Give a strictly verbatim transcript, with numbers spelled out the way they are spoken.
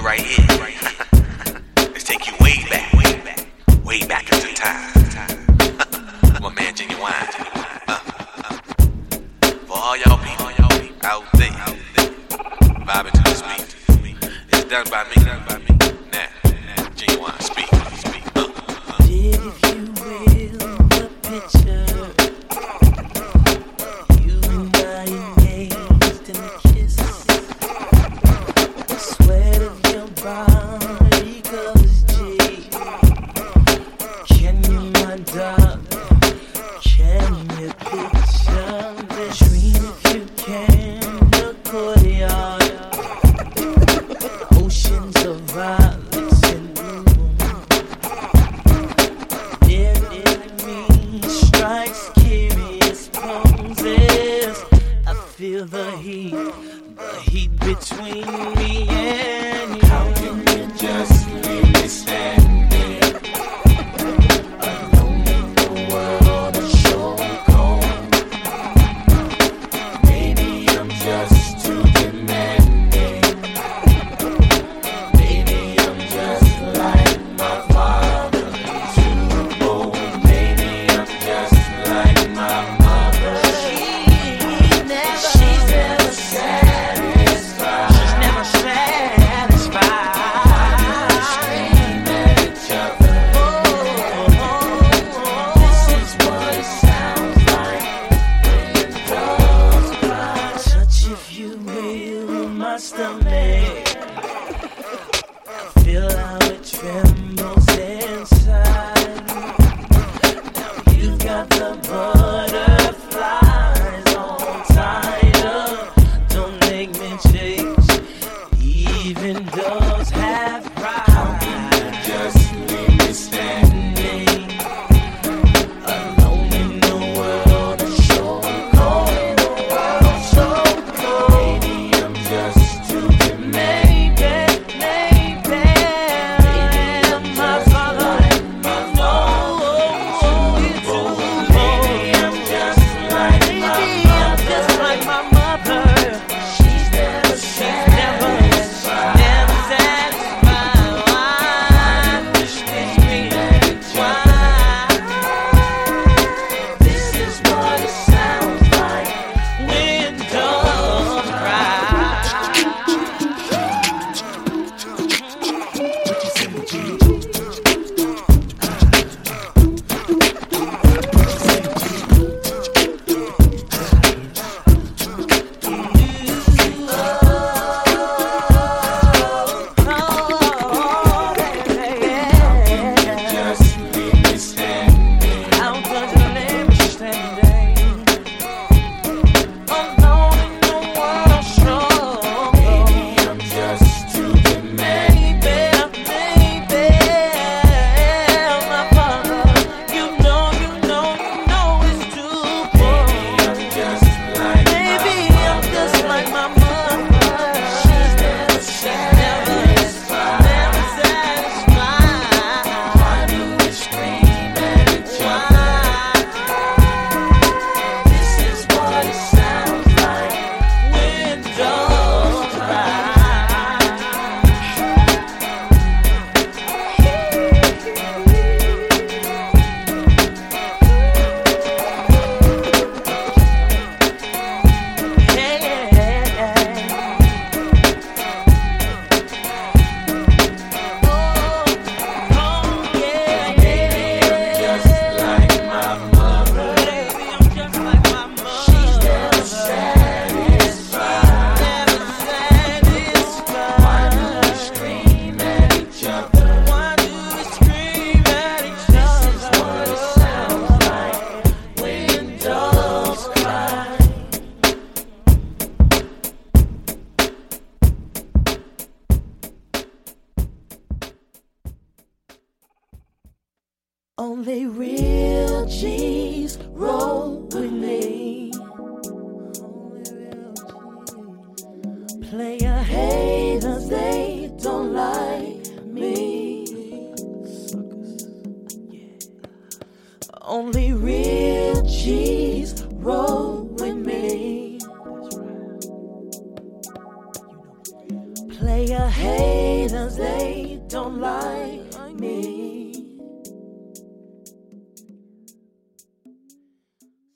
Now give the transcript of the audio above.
right here. Let's take you way back, way back, way back into time. My man Genuine, uh, uh. For all y'all people out there, vibing to this beat. It's done by me, done by me. Now, Genuine, speak, speak. Uh, uh. Did if you will the picture, you and I engaged in a kiss. The sweat of your body covers cheek. Can you, my darling? Can you picture this? Dream if you can, the courtyard, oceans of violets and bloom. Enemy strikes curious poses. I feel the heat, the heat between me and you. How can you just leave me standing alone in the world of show and cold? Maybe I'm just too demanding. Maybe I'm just like my father, too bold. Maybe I'm just like my mother. She never, she's never satisfied. She's never satisfied. Scream at each other. This is what it sounds like when doves cry. Touch, if you will, my stomach. I feel how it trembles inside. Now you've got the butterflies all tied up. Don't make me change. Even doves have pride. How can you just leave me standing alone in the world of show and cold? So cold. Maybe I'm just too demanding. Maybe, maybe my father, my father, you know. Maybe I'm just like my mother. Just like my mother. She's never satisfied. Never satisfied. Why? Why? This is what it sounds like when doves cry. Just leave me standing. How could you leave me standing alone in the world show? Maybe I'm just too demanding. Maybe, maybe my father, you know, you know, you know it's too cold. Maybe I'm just like maybe I'm just like my mother. She's never satisfied. Never satisfied. Why do we scream at each other? This is what it sounds like when doves cry. Just like my mother. She's never satisfied. Never satisfied. Why do we scream at each other? Why do we scream at each other? This is what it sounds like when doves cry. Only real G's roll with me. Player haters, they don't like me. Only real G's roll with me. Player haters.